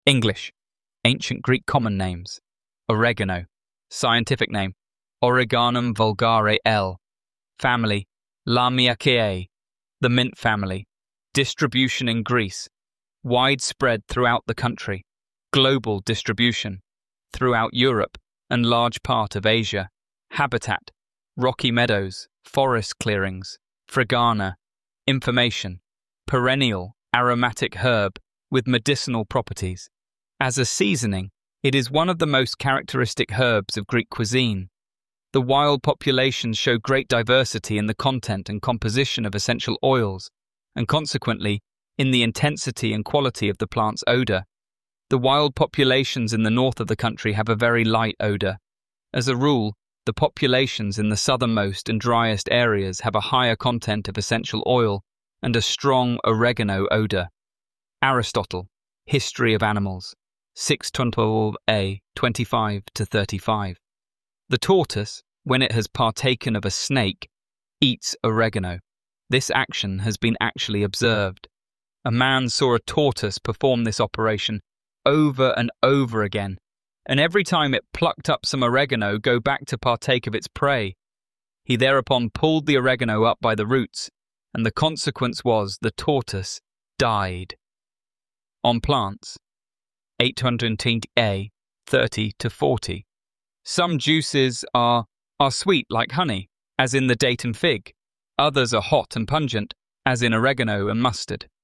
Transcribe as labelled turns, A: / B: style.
A: English. Ancient Greek common names. Oregano. Scientific name. Oreganum vulgare L. Family. Lamiaceae. The mint family. Distribution in Greece. Widespread throughout the country. Global distribution. Throughout Europe and large part of Asia. Habitat. Rocky meadows, forest clearings. Fragana. Information. Perennial, aromatic herb with medicinal properties. As a seasoning, it is one of the most characteristic herbs of Greek cuisine. The wild populations show great diversity in the content and composition of essential oils, and consequently, in the intensity and quality of the plant's odor. The wild populations in the north of the country have a very light odor. As a rule, the populations in the southernmost and driest areas have a higher content of essential oil and a strong oregano odor. Aristotle, History of Animals, 612a, 25-35. The tortoise, when it has partaken of a snake, eats oregano. This action has been actually observed. A man saw a tortoise perform this operation over and over again, and every time it plucked up some oregano go back to partake of its prey. He thereupon pulled the oregano up by the roots, and the consequence was the tortoise died. On plants, 810a, 30-40. Some juices are sweet like honey, as in the date and fig. Others are hot and pungent, as in oregano and mustard.